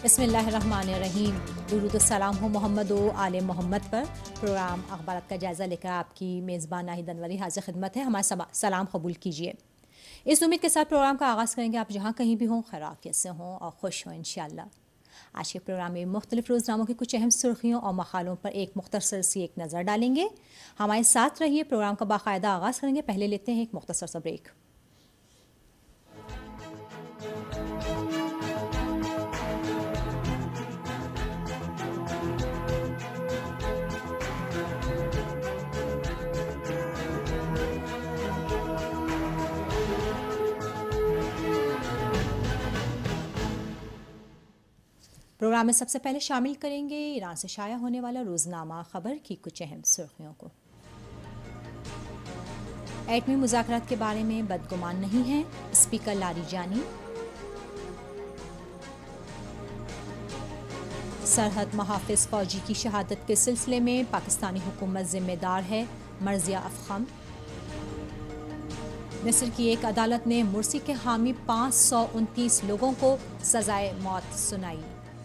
بسم اللہ الرحمن الرحیم. درود و سلام ہو محمد و آل محمد پر. پروگرام اخبارات کا جائزہ لے کر آپ کی میزبان ناہید انوری حاضر خدمت ہے. ہمارا سلام قبول کیجیے. اس امید کے ساتھ پروگرام کا آغاز کریں گے آپ جہاں کہیں بھی ہوں خیریت سے ہوں اور خوش ہوں انشاءاللہ. آج کے پروگرام میں مختلف روزناموں کی کچھ اہم سرخیوں اور مقالوں پر ایک مختصر سی ایک نظر ڈالیں گے. ہمارے ساتھ رہیے. پروگرام کا باقاعدہ آغاز کریں گے. پہلے لیتے ہیں ایک مختصر سا بریک. پروگرام میں سب سے پہلے شامل کریں گے ایران سے شائع ہونے والا روزنامہ خبر کی کچھ اہم سرخیوں کو. ایٹمی مذاکرات کے بارے میں بدگمان نہیں ہیں اسپیکر لاریجانی. سرحد محافظ فوجی کی شہادت کے سلسلے میں پاکستانی حکومت ذمہ دار ہے مرضیہ افخم. مصر کی ایک عدالت نے مرسی کے حامی 529 لوگوں کو سزائے موت سنائی.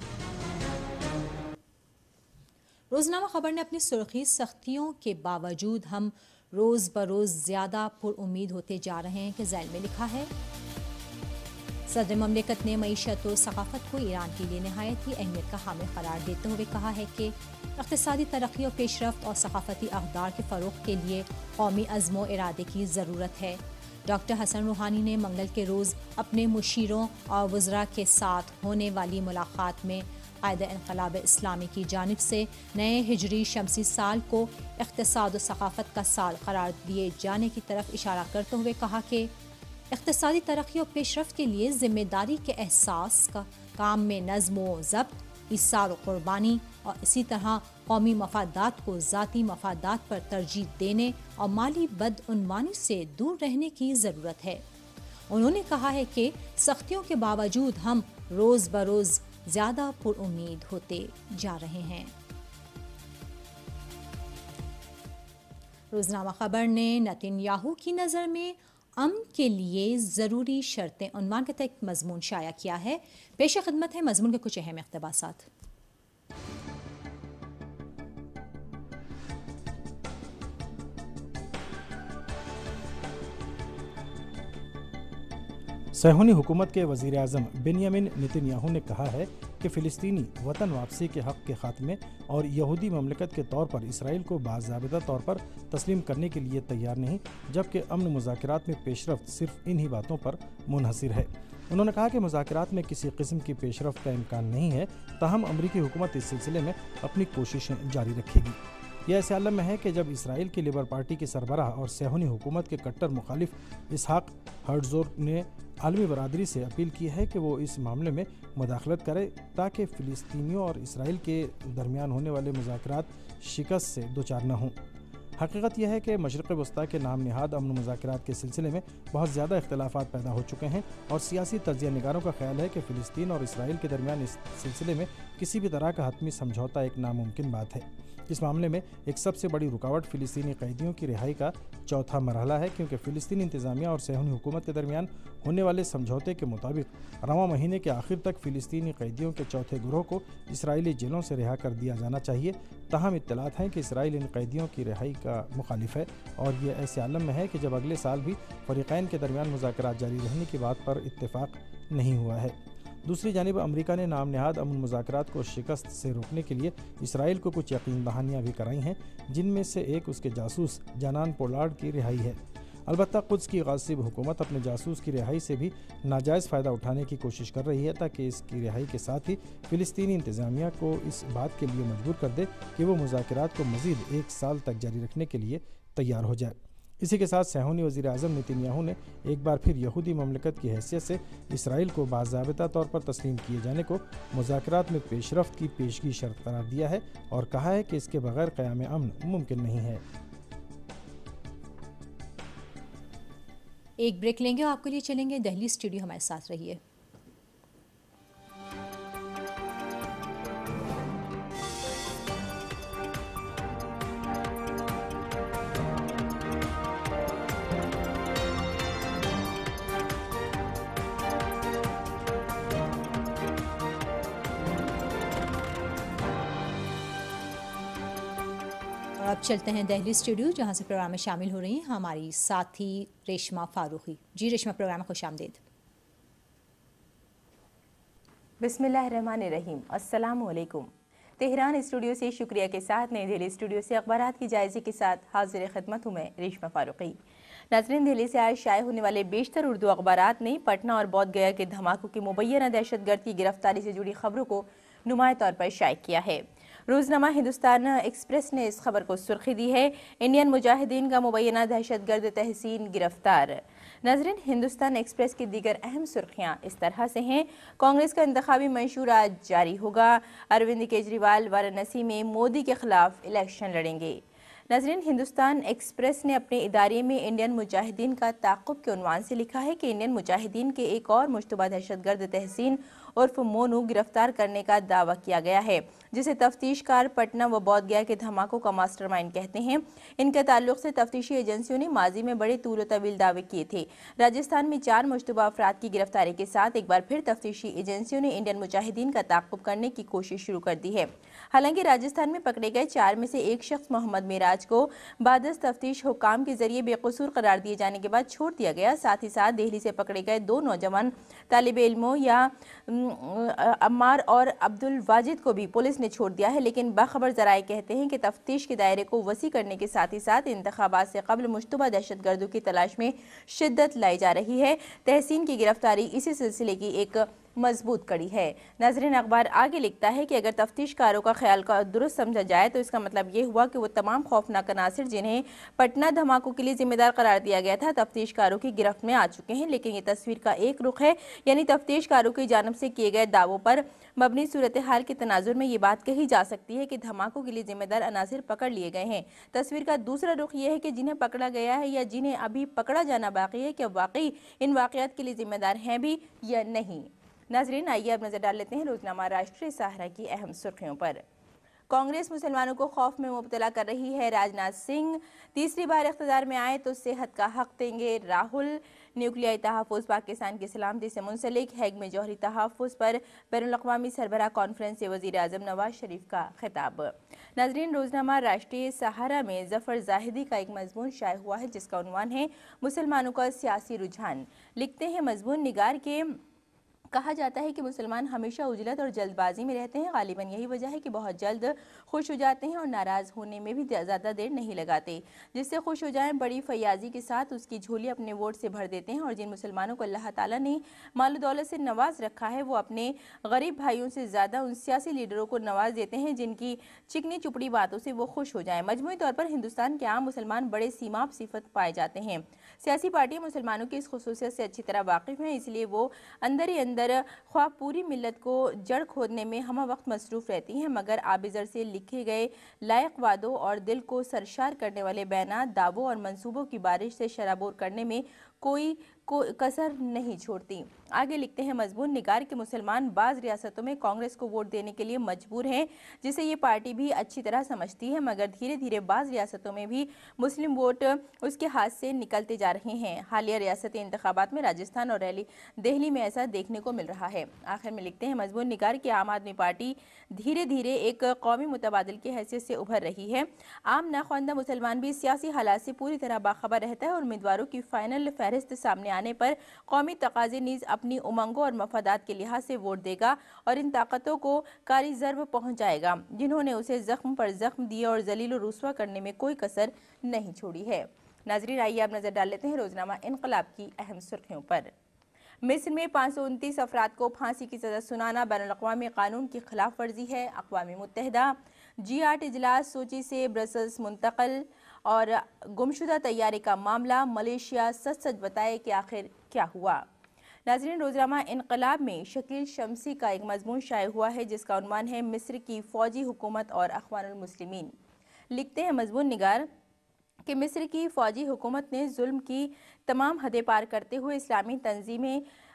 روزنامہ خبر نے اپنی سرخی سختیوں کے باوجود ہم روز بروز زیادہ پر امید ہوتے جا رہے ہیں کے ذیل میں لکھا ہے. صدر مملکت نے معیشت و ثقافت کو ایران کے لیے نہایت ہی اہمیت کا حامل قرار دیتے ہوئے کہا ہے کہ اقتصادی ترقی و پیش رفت اور ثقافتی اقدار کے فروغ کے لیے قومی عزم و ارادے کی ضرورت ہے. ڈاکٹر حسن روحانی نے منگل کے روز اپنے مشیروں اور وزراء کے ساتھ ہونے والی ملاقات میں قائد انقلاب اسلامی کی جانب سے نئے ہجری شمسی سال کو اقتصاد و ثقافت کا سال قرار دیے جانے کی طرف اشارہ کرتے ہوئے کہا کہ اقتصادی ترقی و پیش رفت کے لیے ذمہ داری کے احساس کا کام میں نظم و ضبط، ایثار و قربانی اور اسی طرح قومی مفادات کو ذاتی مفادات پر ترجیح دینے اور مالی بدعنوانی سے دور رہنے کی ضرورت ہے. انہوں نے کہا ہے کہ سختیوں کے باوجود ہم روز بروز زیادہ پر امید ہوتے جا رہے ہیں. روزنامہ خبر نے نتن یاہو کی نظر میں امن کے لیے ضروری شرطیں عنوان کے تحت مضمون شائع کیا ہے. پیش خدمت ہے مضمون کے کچھ اہم اقتباسات. صہیونی حکومت کے وزیر اعظم بنیامین نتن یاہو نے کہا ہے کہ فلسطینی وطن واپسی کے حق کے خاتمے اور یہودی مملکت کے طور پر اسرائیل کو باضابطہ طور پر تسلیم کرنے کے لیے تیار نہیں، جبکہ امن مذاکرات میں پیش رفت صرف انہی باتوں پر منحصر ہے. انہوں نے کہا کہ مذاکرات میں کسی قسم کی پیش رفت کا امکان نہیں ہے، تاہم امریکی حکومت اس سلسلے میں اپنی کوششیں جاری رکھے گی. یہ ایسے عالم میں ہے کہ جب اسرائیل کی لیبر پارٹی کے سربراہ اور صہیونی حکومت کے کٹر مخالف اسحاق ہرزوگ نے عالمی برادری سے اپیل کی ہے کہ وہ اس معاملے میں مداخلت کرے تاکہ فلسطینیوں اور اسرائیل کے درمیان ہونے والے مذاکرات شکست سے دوچار نہ ہوں. حقیقت یہ ہے کہ مشرق وسطیٰ کے نام نہاد امن مذاکرات کے سلسلے میں بہت زیادہ اختلافات پیدا ہو چکے ہیں اور سیاسی تجزیہ نگاروں کا خیال ہے کہ فلسطین اور اسرائیل کے درمیان اس سلسلے میں کسی بھی طرح کا حتمی سمجھوتا ایک ناممکن بات ہے. اس معاملے میں ایک سب سے بڑی رکاوٹ فلسطینی قیدیوں کی رہائی کا چوتھا مرحلہ ہے، کیونکہ فلسطینی انتظامیہ اور صہیونی حکومت کے درمیان ہونے والے سمجھوتے کے مطابق رواں مہینے کے آخر تک فلسطینی قیدیوں کے چوتھے گروہ کو اسرائیلی جیلوں سے رہا کر دیا جانا چاہیے. تاہم اطلاعات ہیں کہ اسرائیل ان قیدیوں کی رہائی کا مخالف ہے اور یہ ایسے عالم میں ہے کہ جب اگلے سال بھی فریقین کے درمیان مذاکرات جاری رہنے کی بات پر اتفاق نہیں ہوا ہے. دوسری جانب امریکہ نے نام نہاد امن مذاکرات کو شکست سے روکنے کے لیے اسرائیل کو کچھ یقین دہانیاں بھی کرائی ہیں، جن میں سے ایک اس کے جاسوس جانان پولارڈ کی رہائی ہے. البتہ قدس کی غاصب حکومت اپنے جاسوس کی رہائی سے بھی ناجائز فائدہ اٹھانے کی کوشش کر رہی ہے تاکہ اس کی رہائی کے ساتھ ہی فلسطینی انتظامیہ کو اس بات کے لیے مجبور کر دے کہ وہ مذاکرات کو مزید 1 سال تک جاری رکھنے کے لیے تیار ہو جائے. اسی کے ساتھ صہیونی وزیر اعظم نتن یاہو نے ایک بار پھر یہودی مملکت کی حیثیت سے اسرائیل کو باضابطہ طور پر تسلیم کیے جانے کو مذاکرات میں پیش رفت کی پیشگی شرط قرار دیا ہے اور کہا ہے کہ اس کے بغیر قیام امن ممکن نہیں ہے. ایک بریک لیں گے اور آپ کے لیے چلیں گے دہلی اسٹوڈیو. ہمارے ساتھ رہیے. अब चलते हैं दिल्ली स्टूडियो, जहां से प्रोग्राम में शामिल हो रही हैं हमारी साथी रेशमा फारूकी। जी रेशमा, प्रोग्राम में खुशामदीद। बिस्मिल्लाहिर्रहमानिर्रहीम, अस्सलाम वालेकुम। तेहरान स्टूडियो से शुक्रिया के साथ नई दिल्ली स्टूडियो से अखबारात की जायजे के साथ हाजिर खिदमत हूँ मैं रेशमा फारूकी। नाज़रीन, दिल्ली से आज शाये होने वाले बेशतर उर्दू अखबारात ने पटना और बोध गया के धमाकों की मुबैना दहशतगर्द की गिरफ्तारी से जुड़ी खबरों को नुमाया तौर पर शाये किया है। रोजनामा हिंदुस्तान एक्सप्रेस ने इस खबर को सुर्खी दी है, इंडियन मुजाहिदीन का मुबैना दहशतगर्द तहसीन गिरफ्तार। नाज़रीन, हिंदुस्तान एक्सप्रेस की दीगर अहम सुर्खियां इस तरह से हैं। कांग्रेस का इंतखाबी मंशूर आज जारी होगा। अरविंद केजरीवाल वाराणसी में मोदी के खिलाफ इलेक्शन लड़ेंगे। नाज़रीन, हिंदुस्तान एक्सप्रेस ने अपने इदारे में इंडियन मुजाहिदीन का ताक़ुब के उन्वान से लिखा है कि इंडियन मुजाहिदीन के एक और मुश्तबा दहशतगर्द तहसीन उर्फ मोनू गिरफ्तार करने का दावा किया गया है, जिसे तफ्तीशकार पटना व बोध गया के धमाकों का मास्टरमाइंड कहते हैं। इनके ताल्लुक से तफ्तीशी एजेंसियों ने माजी में बड़े तूल तवील दावे किए थे। राजस्थान में 4 मुश्तबा अफराद की गिरफ्तारी के साथ एक बार फिर तफ्तीशी एजेंसियों ने इंडियन मुजाहिदीन का ताक़ुब करने की कोशिश शुरू कर दी है। हालांकि राजस्थान में पकड़े गए 4 में से एक शख्स मोहम्मद मिराज को बादस तफ्तीश हुकाम के जरिए बेकसूर करार दिए जाने के बाद छोड़ दिया गया। साथ ही साथ दिल्ली से पकड़े गए 2 नौजवान तालिबे इल्मों या अम्मार और अब्दुल वाजिद को भी पुलिस ने छोड़ दिया है। लेकिन बाखबर जराए कहते हैं कि तफ्तीश के दायरे को वसी करने के साथ ही साथ इंतखाबात से कबल मुश्तबा दहशतगर्दों की तलाश में शिद्दत लाई जा रही है। तहसीन की गिरफ्तारी इसी सिलसिले की एक मजबूत कड़ी है। नाज़रीन, अखबार आगे लिखता है कि अगर तफ्तीशकारों का ख्याल का दुरुस्त समझा जाए तो इसका मतलब ये हुआ कि वो तमाम खौफनाक अनासिर जिन्हें पटना धमाकों के लिए जिम्मेदार करार दिया गया था, तफ्तीशकारों की गिरफ्त में आ चुके हैं। लेकिन ये तस्वीर का एक रुख है, यानी तफ्तीशकारों की जानिब से किए गए दावों पर मबनी सूरत हाल के तनाजुर में ये बात कही जा सकती है कि धमाकों के लिए जिम्मेदार अनासिर पकड़ लिए गए हैं। तस्वीर का दूसरा रुख ये है कि जिन्हें पकड़ा गया है या जिन्हें अभी पकड़ा जाना बाकी है, क्या वाकई इन वाकयात के लिए जिम्मेदार हैं भी या नहीं। नाज़रीन, आइए अब नजर डाल लेते हैं रोजनामा राष्ट्रीय सहारा की अहम सुर्खियों पर। कांग्रेस मुसलमानों को खौफ में मुब्तला कर रही है। राजनाथ सिंह तीसरी बार इख्तियार में आए तो सेहत का हक देंगे। राहुल न्यूक्लियाई तहफ़्फ़ुज़ पाकिस्तान की सलामती से मुंसलिक। हैग में जौहरी तहफ़्फ़ुज़ पर बैनुल-अक़वामी सरबराह कॉन्फ्रेंस से वज़ीर आज़म नवाज शरीफ का खिताब। नाज़रीन, रोजनामा राष्ट्रीय सहारा में ज़फ़र ज़ाहिदी का एक मज़मून शाये हुआ है, जिसका उन्वान है मुसलमानों का सियासी रुझान। लिखते हैं मज़मून निगार के, कहा जाता है कि मुसलमान हमेशा उजलत और जल्दबाजी में रहते हैं। गालिबन यही वजह है कि बहुत जल्द खुश हो जाते हैं और नाराज़ होने में भी ज़्यादा देर नहीं लगाते। जिससे खुश हो जाएं, बड़ी फयाजी के साथ उसकी झोली अपने वोट से भर देते हैं। और जिन मुसलमानों को अल्लाह ताला ने माल दौलत से नवाज रखा है, वो अपने गरीब भाइयों से ज़्यादा उन सियासी लीडरों को नवाज देते हैं जिनकी चिकनी चुपड़ी बातों से वो खुश हो जाएं। मजमूई तौर पर हिंदुस्तान के आम मुसलमान बड़े सीमाब सिफत पाए जाते हैं। सियासी पार्टियाँ मुसलमानों की इस खुसूसियत से अच्छी तरह वाकिफ़ हैं, इसलिए वो अंदर ही अंदर ख्वाह पूरी मिल्लत को जड़ खोदने में हम वक्त मसरूफ रहती हैं, मगर आबिज़र से लिखे गए लायक वादों और दिल को सरशार करने वाले बयानात, दावों और मंसूबों की बारिश से शराबोर करने में कोई कसर नहीं छोड़ती। आगे लिखते हैं मजबून निगार के, मुसलमान बाज़ रियासतों में कांग्रेस को वोट देने के लिए मजबूर हैं, जिसे ये पार्टी भी अच्छी तरह समझती है, मगर धीरे धीरे बाज़ रियासतों में भी मुस्लिम वोट उसके हाथ से निकलते जा रहे हैं। हालिया रियासती इंतखाबात में राजस्थान और दिल्ली में ऐसा देखने को मिल रहा है। आखिर में लिखते हैं मजबून निगार की, आम आदमी पार्टी धीरे धीरे एक कौमी मुतबादिल की हैसियत से उभर रही है। आम नाख्वानदा मुसलमान भी सियासी हालात से पूरी तरह बाखबर रहता है और उम्मीदवारों की फाइनल फहरिस्त सामने आने पर कौमी तकाजे नीज अपनी उमंगों और मफादात के लिहाज से वोट देगा और इन ताकतों को कारी ज़र्ब पहुंचाएगा जिन्होंने उसे जख्म पर जख्म दिए और जलील और रुस्वा करने में कोई कसर नहीं छोड़ी है। नाज़रीन, आइए आप नजर डाल लेते हैं रोजनामा इनकलाब की अहम सुर्खियों पर। मिस्र में 529 अफराद को फांसी की सजा सुनाना बैनुल-अक़वामी कानून की खिलाफ वर्जी है। अक़वाम मुत्तहिदा G8 इजलास सोची से ब्रसल्स मुंतकिल और गुमशुदा तैयारे का मामला, मलेशिया सच सच बताए कि आखिर क्या हुआ। नाज़रीन, रोजनामा इनकलाब में शकील शमसी का एक मजमून शाये हुआ है, जिसका उन्वान है मिस्र की फौजी हुकूमत और अख़वानुल मुस्लिमीन। लिखते हैं मजमून निगार कि मिस्र की फौजी हुकूमत ने जुल्म की तमाम हदें पार करते हुए इस्लामी तंजीमें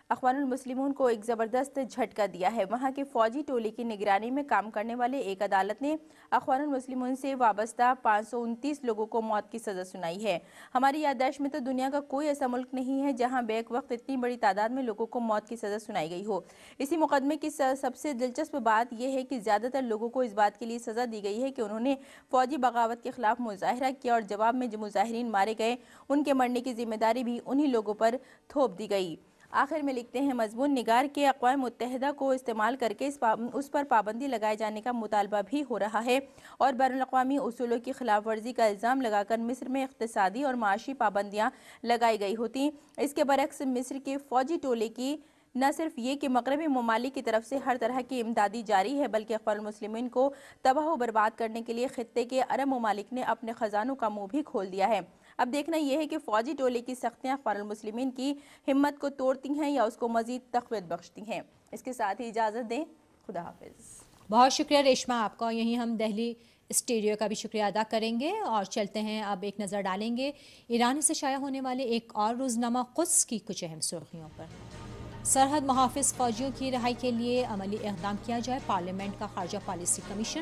اخوان المسلمون کو ایک زبردست جھٹکا دیا ہے۔ وہاں کے فوجی ٹولے کی نگرانی میں کام کرنے والے ایک عدالت نے اخوان المسلمون سے وابستہ 529 لوگوں کو موت کی سزا سنائی ہے۔ ہماری یادداشت میں تو دنیا کا کوئی ایسا ملک نہیں ہے جہاں بیک وقت اتنی بڑی تعداد میں لوگوں کو موت کی سزا سنائی گئی ہو۔ اسی مقدمے کی سب سے دلچسپ بات یہ ہے کہ زیادہ تر لوگوں کو اس بات کے لیے سزا دی گئی ہے کہ انہوں نے فوجی بغاوت کے خلاف مظاہرہ کیا، اور جواب میں جو مظاہرین مارے گئے ان کے مرنے کی ذمہ داری بھی انہی لوگوں پر تھوپ دی گئی۔ آخر میں لکھتے ہیں مضمون نگار کے اقوام متحدہ کو استعمال کر کے اس پر پابندی لگائے جانے کا مطالبہ بھی ہو رہا ہے، اور بین الاقوامی اصولوں کی خلاف ورزی کا الزام لگا کر مصر میں اقتصادی اور معاشی پابندیاں لگائی گئی ہوتی۔ اس کے برعکس مصر کے فوجی ٹولے کی نہ صرف یہ کہ مغربی ممالک کی طرف سے ہر طرح کی امدادی جاری ہے، بلکہ اخوان المسلمین کو تباہ و برباد کرنے کے لیے خطے کے عرب ممالک نے اپنے خزانوں کا منہ بھی کھول دیا ہے۔ اب دیکھنا یہ ہے کہ فوجی ٹولے کی سختیاں اخوان المسلمین کی ہمت کو توڑتی ہیں یا اس کو مزید تقویت بخشتی ہیں۔ اس کے ساتھ ہی اجازت دیں، خدا حافظ۔ بہت شکریہ ریشما آپ کا، یہیں ہم دہلی اسٹوڈیو کا بھی شکریہ ادا کریں گے اور چلتے ہیں اب ایک نظر ڈالیں گے ایران سے شائع ہونے والے ایک اور روزنامہ قدس کی کچھ اہم سرخیوں پر۔ سرحد محافظ فوجیوں کی رہائی کے لیے عملی اقدام کیا جائے، پارلیمنٹ کا خارجہ پالیسی کمیشن۔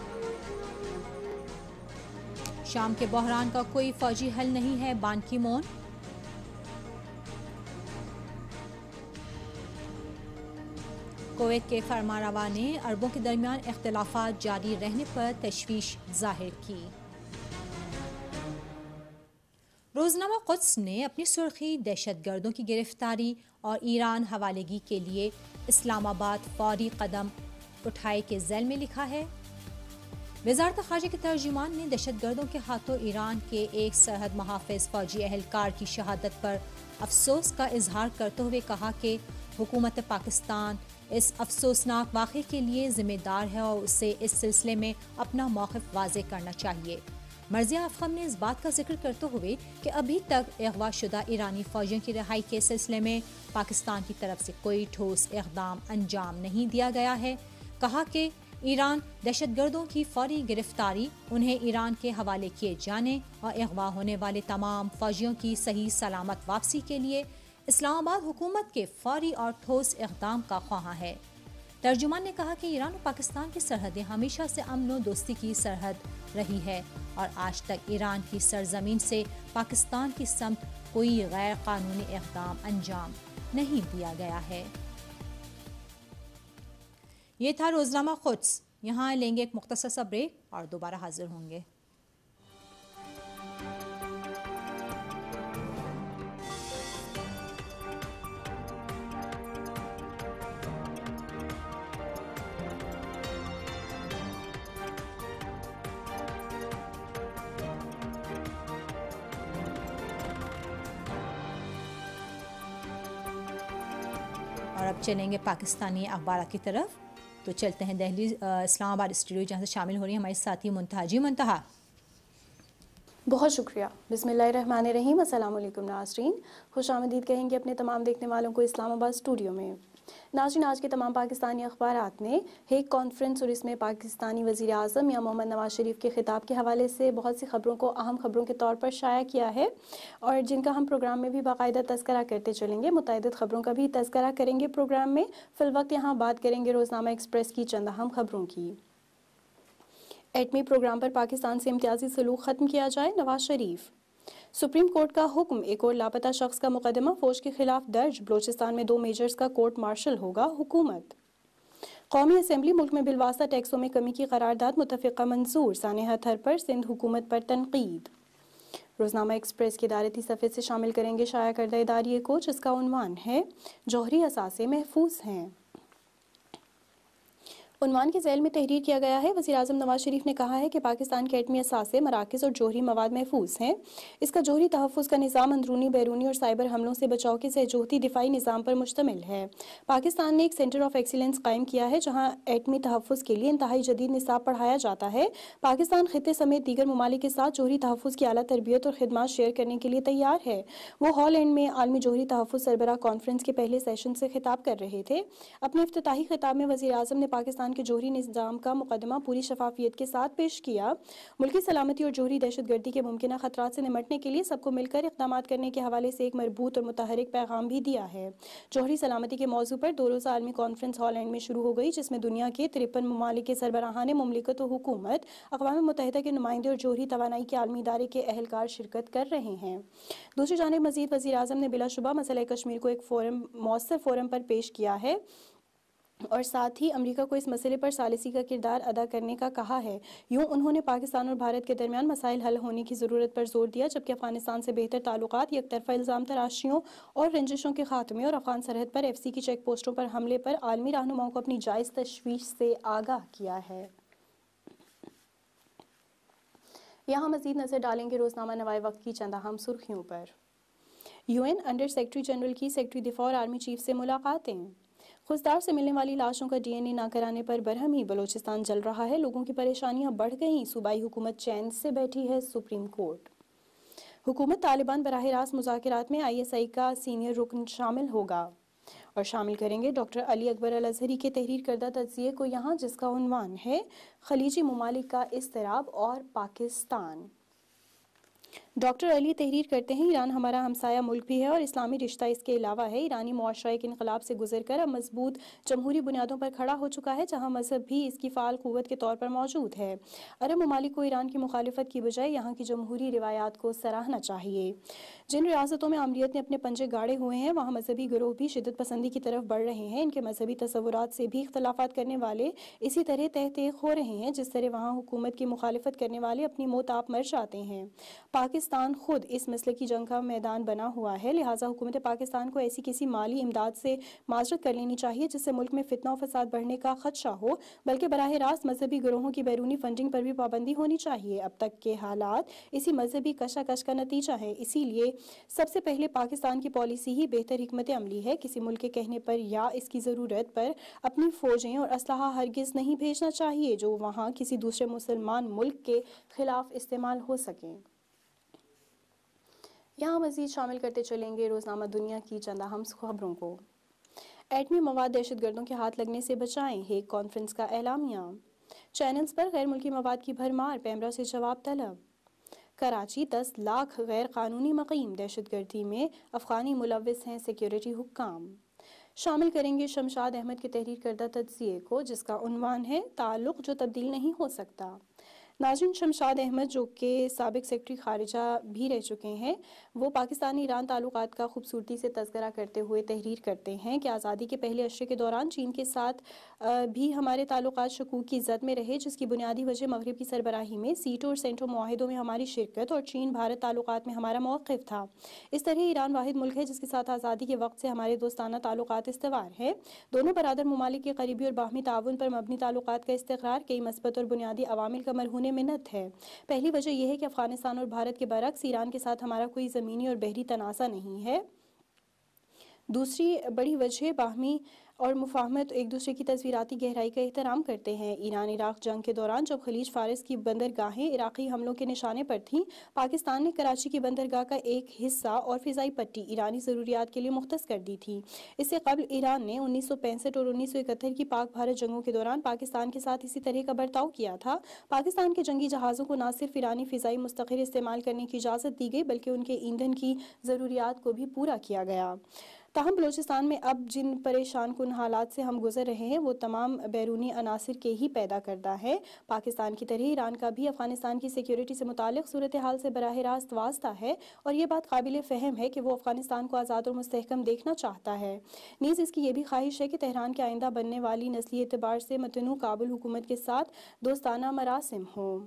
شام کے بحران کا کوئی فوجی حل نہیں ہے، بان کی مون۔ کویت کے فرمانروا نے عربوں کے درمیان اختلافات جاری رہنے پر تشویش ظاہر کی۔ روزنامہ قدس نے اپنی سرخی دہشت گردوں کی گرفتاری اور ایران حوالگی کے لیے اسلام آباد فوری قدم اٹھائے کے ذیل میں لکھا ہے۔ وزارت خارجہ کے ترجمان نے دہشت گردوں کے ہاتھوں ایران کے ایک سرحد محافظ فوجی اہلکار کی شہادت پر افسوس کا اظہار کرتے ہوئے کہا کہ حکومت پاکستان اس افسوسناک واقعے کے لیے ذمہ دار ہے اور اسے اس سلسلے میں اپنا موقف واضح کرنا چاہیے۔ مرضیہ افخم نے اس بات کا ذکر کرتے ہوئے کہ ابھی تک اغوا شدہ ایرانی فوجیوں کی رہائی کے سلسلے میں پاکستان کی طرف سے کوئی ٹھوس اقدام انجام نہیں دیا گیا ہے، کہا کہ ایران دہشت گردوں کی فوری گرفتاری، انہیں ایران کے حوالے کیے جانے اور اغوا ہونے والے تمام فوجیوں کی صحیح سلامت واپسی کے لیے اسلام آباد حکومت کے فوری اور ٹھوس اقدام کا خواہاں ہے۔ ترجمان نے کہا کہ ایران اور پاکستان کی سرحدیں ہمیشہ سے امن و دوستی کی سرحد رہی ہے اور آج تک ایران کی سرزمین سے پاکستان کی سمت کوئی غیر قانونی اقدام انجام نہیں دیا گیا ہے۔ یہ تھا روزنامہ قدس۔ یہاں لیں گے ایک مختصر سا بریک اور دوبارہ حاضر ہوں گے۔ اور اب چلیں گے پاکستانی اخبارات کی طرف، تو چلتے ہیں دہلی اسلام آباد اسٹوڈیو جہاں سے شامل ہو رہی ہیں ہماری ساتھی منتہا۔ جی منتہا۔ بہت شکریہ۔ بسم اللہ الرحمن الرحیم۔ السلام علیکم ناظرین، خوش آمدید کہیں گے اپنے تمام دیکھنے والوں کو اسلام آباد اسٹوڈیو میں۔ ناظرین، آج کے تمام پاکستانی اخبارات نے ہیگ کانفرنس اور اس میں پاکستانی وزیر اعظم یا محمد نواز شریف کے خطاب کے حوالے سے بہت سی خبروں کو اہم خبروں کے طور پر شائع کیا ہے، اور جن کا ہم پروگرام میں بھی باقاعدہ تذکرہ کرتے چلیں گے۔ متعدد خبروں کا بھی تذکرہ کریں گے پروگرام میں۔ فی الوقت یہاں بات کریں گے روزنامہ ایکسپریس کی چند اہم خبروں کی۔ ایٹمی پروگرام پر پاکستان سے امتیازی سلوک ختم کیا جائے، نواز شریف۔ سپریم کورٹ کا حکم، ایک اور لاپتہ شخص کا مقدمہ فوج کے خلاف درج، بلوچستان میں 2 میجرز کا کورٹ مارشل ہوگا، حکومت۔ قومی اسمبلی ملک میں بالواسطہ ٹیکسوں میں کمی کی قرارداد متفقہ منظور، سانحہ تھر پر سندھ حکومت پر تنقید۔ روزنامہ ایکسپریس کی ادارتی صفحے سے شامل کریں گے شائع کردہ اداریے کو، جس کا عنوان ہے جوہری اثاثے محفوظ ہیں۔ عنوان کے ذیل میں تحریر کیا گیا ہے، وزیر اعظم نواز شریف نے کہا ہے کہ پاکستان کے ایٹمی اثاثے، مراکز اور جوہری مواد محفوظ ہیں۔ اس کا جوہری تحفظ کا نظام اندرونی، بیرونی اور سائبر حملوں سے بچاؤ کے سہجوتی دفاعی نظام پر مشتمل ہے۔ پاکستان نے ایک سینٹر آف ایکسیلنس قائم کیا ہے جہاں ایٹمی تحفظ کے لیے انتہائی جدید نصاب پڑھایا جاتا ہے۔ پاکستان خطے سمیت دیگر ممالک کے ساتھ جوہری تحفظ کی اعلیٰ تربیت اور خدمات شیئر کرنے کے لیے تیار ہے۔ وہ ہالینڈ میں عالمی جوہری تحفظ سربراہ کانفرنس کے پہلے سیشن سے خطاب کر رہے تھے۔ اپنے افتتاحی خطاب میں وزیر اعظم نے پاکستانی ایران کے جوہری نظام کا مقدمہ پوری شفافیت کے ساتھ پیش کیا. ملکی سلامتی اور جوہری دہشت گردی کے ممکنہ خطرات سے نمٹنے کے لیے سب کو مل کر اقدامات کرنے کے حوالے سے ایک مربوط اور متحرک پیغام بھی دیا ہے. جوہری سلامتی کے موضوع پر 2 روزہ عالمی کانفرنس ہالینڈ میں شروع ہو گئی، جس میں دنیا کے 53 ممالک کے سربراہان مملکت و حکومت، اقوام متحدہ کے نمائندے اور جوہری توانائی کے عالمی ادارے کے اہلکار شرکت کر رہے ہیں. دوسری جانب مزید وزیر اعظم نے بلا شبہ مسئلہ کشمیر کو ایک مؤثر فورم پر پیش کیا ہے اور ساتھ ہی امریکہ کو اس مسئلے پر ثالثی کا کردار ادا کرنے کا کہا ہے. یوں انہوں نے پاکستان اور بھارت کے درمیان مسائل حل ہونے کی ضرورت پر زور دیا، جبکہ افغانستان سے بہتر تعلقات، یک طرفہ الزام تراشیوں اور رنجشوں کے خاتمے اور افغان سرحد پر FCC کی چیک پوسٹوں پر حملے پر عالمی رہنماؤں کو اپنی جائز تشویش سے آگاہ کیا ہے. یہاں مزید نظر ڈالیں گے روزنامہ نوائے وقت کی چند اہم سرخیوں پر. UN انڈر سیکرٹری جنرل کی سیکرٹری دفاع اور آرمی چیف سے ملاقاتیں. خضدار سے ملنے والی لاشوں کا DNA نہ کرانے پر برہم ہی بلوچستان جل رہا ہے، لوگوں کی پریشانیاں بڑھ گئیں، صوبائی حکومت چین سے بیٹھی ہے سپریم کورٹ. حکومت طالبان براہ راست مذاکرات میں ISI کا سینئر رکن شامل ہوگا. اور شامل کریں گے ڈاکٹر علی اکبر الازہری کے تحریر کردہ تجزیے کو یہاں، جس کا عنوان ہے خلیجی ممالک کا اضطراب اور پاکستان. ڈاکٹر علی تحریر کرتے ہیں، ایران ہمارا ہمسایہ ملک بھی ہے اور اسلامی رشتہ اس کے علاوہ ہے. ایرانی معاشرہ ایک انقلاب سے گزر کر اب مضبوط جمہوری بنیادوں پر کھڑا ہو چکا ہے، جہاں مذہب بھی اس کی فعال قوت کے طور پر موجود ہے. عرب ممالک کو ایران کی مخالفت کی بجائے یہاں کی جمہوری روایات کو سراہنا چاہیے. جن ریاستوں میں آمریت نے اپنے پنجے گاڑے ہوئے ہیں، وہاں مذہبی گروہ بھی شدت پسندی کی طرف بڑھ رہے ہیں. ان کے مذہبی تصورات سے بھی اختلافات کرنے والے اسی طرح تحقیق ہو رہے ہیں جس طرح وہاں حکومت کی مخالفت کرنے والے اپنی موت آپ مر جاتے ہیں. پاکستان خود اس مسئلے کی جنگ کا میدان بنا ہوا ہے، لہٰذا حکومت پاکستان کو ایسی کسی مالی امداد سے معذرت کر لینی چاہیے جس سے ملک میں فتنہ و فساد بڑھنے کا خدشہ ہو، بلکہ براہ راست مذہبی گروہوں کی بیرونی فنڈنگ پر بھی پابندی ہونی چاہیے. اب تک کے حالات اسی مذہبی کشاکش کا نتیجہ ہیں. اسی لیے سب سے پہلے پاکستان کی پالیسی ہی بہتر حکمت عملی ہے. کسی ملک کے کہنے پر یا اس کی ضرورت پر اپنی فوجیں اور اسلحہ ہرگز نہیں بھیجنا چاہیے جو وہاں کسی دوسرے مسلمان ملک کے خلاف استعمال ہو سکیں. یہاں مزید شامل کرتے چلیں گے روزنامہ دنیا کی چند اہم خبروں کو. ایٹمی مواد دہشت گردوں کے ہاتھ لگنے سے بچائیں، ہیگ کانفرنس کا اعلامیہ. چینلز پر غیر ملکی مواد کی بھرمار، پیمرا سے جواب طلب. کراچی 10 لاکھ غیر قانونی مقیم، دہشت گردی میں افغانی ملوث ہیں سیکیورٹی حکام. شامل کریں گے شمشاد احمد کے تحریر کردہ تجزیے کو جس کا عنوان ہے تعلق جو تبدیل نہیں ہو سکتا. ناظرین، شمشاد احمد جو کہ سابق سیکرٹری خارجہ بھی رہ چکے ہیں، وہ پاکستانی ایران تعلقات کا خوبصورتی سے تذکرہ کرتے ہوئے تحریر کرتے ہیں کہ آزادی کے پہلے عشرے کے دوران چین کے ساتھ بھی ہمارے تعلقات شکوک کی زد میں رہے، جس کی بنیادی وجہ مغرب کی سربراہی میں سیٹو اور سینٹو معاہدوں میں ہماری شرکت اور چین بھارت تعلقات میں ہمارا موقف تھا. اس طرح ایران واحد ملک ہے جس کے ساتھ آزادی کے وقت سے ہمارے دوستانہ تعلقات استوار ہیں. دونوں برادر ممالک کے قریبی اور باہمی تعاون پر مبنی تعلقات کا استقرار کئی مثبت اور بنیادی عوامل کا مرہون منت ہے. پہلی وجہ یہ ہے کہ افغانستان اور بھارت کے برعکس ایران کے ساتھ ہمارا کوئی زمینی اور بحری تنازع نہیں ہے. دوسری بڑی وجہ باہمی اور مفاہمت ایک دوسرے کی تصویراتی گہرائی کا احترام کرتے ہیں. ایران عراق جنگ کے دوران جب خلیج فارس کی بندرگاہیں عراقی حملوں کے نشانے پر تھیں، پاکستان نے کراچی کی بندرگاہ کا ایک حصہ اور فضائی پٹی ایرانی ضروریات کے لیے مختص کر دی تھی. اس سے قبل ایران نے 1965 اور 1971 کی پاک بھارت جنگوں کے دوران پاکستان کے ساتھ اسی طرح کا برتاؤ کیا تھا. پاکستان کے جنگی جہازوں کو نہ صرف ایرانی فضائی مستقر استعمال کرنے کی اجازت دی گئی بلکہ ان کے ایندھن کی ضروریات کو بھی پورا کیا گیا. تاہم بلوچستان میں اب جن پریشان کن حالات سے ہم گزر رہے ہیں وہ تمام بیرونی عناصر کے ہی پیدا کردہ ہے. پاکستان کی طرح ایران کا بھی افغانستان کی سیکیورٹی سے متعلق صورتحال سے براہ راست واسطہ ہے اور یہ بات قابل فہم ہے کہ وہ افغانستان کو آزاد اور مستحکم دیکھنا چاہتا ہے. نیز اس کی یہ بھی خواہش ہے کہ تہران کے آئندہ بننے والی نسلی اعتبار سے متنوع کابل حکومت کے ساتھ دوستانہ مراسم ہوں.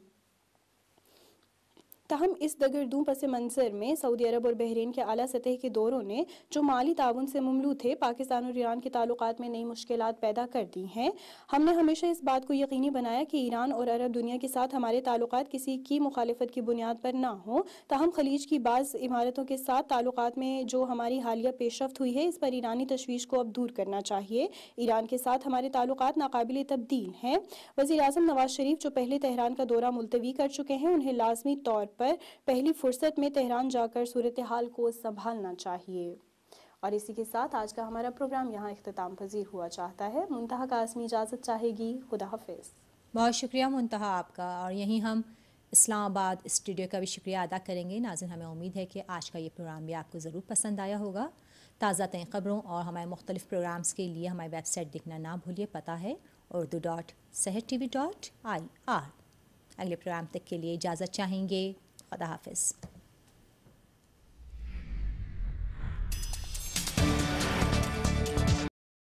تاہم اس دگردوں پس منظر میں سعودی عرب اور بحرین کے اعلیٰ سطح کے دوروں نے جو مالی تعاون سے مملو تھے پاکستان اور ایران کے تعلقات میں نئی مشکلات پیدا کر دی ہیں. ہم نے ہمیشہ اس بات کو یقینی بنایا کہ ایران اور عرب دنیا کے ساتھ ہمارے تعلقات کسی کی مخالفت کی بنیاد پر نہ ہوں. تاہم خلیج کی بعض عمارتوں کے ساتھ تعلقات میں جو ہماری حالیہ پیش رفت ہوئی ہے اس پر ایرانی تشویش کو اب دور کرنا چاہیے. ایران کے ساتھ ہمارے تعلقات ناقابل تبدیل ہیں. وزیر اعظم نواز شریف جو پہلے تہران کا دورہ ملتوی کر چکے ہیں انہیں لازمی طور پر پہلی فرصت میں تہران جا کر صورتحال کو سنبھالنا چاہیے. اور اسی کے ساتھ آج کا ہمارا پروگرام یہاں اختتام پذیر ہوا چاہتا ہے. منتہا قاسمی اجازت چاہے گی. خدا حافظ. بہت شکریہ منتہا آپ کا. اور یہیں ہم اسلام آباد اسٹوڈیو کا بھی شکریہ ادا کریں گے. ناظرین ہمیں امید ہے کہ آج کا یہ پروگرام بھی آپ کو ضرور پسند آیا ہوگا. تازہ ترین خبروں اور ہمارے مختلف پروگرامز کے لیے ہماری ویب سائٹ دیکھنا نہ بھولیے. پتہ ہے urdu.sehertv.ir. اگلے پروگرام تک کے لیے اجازت چاہیں گے. خدا حافظ.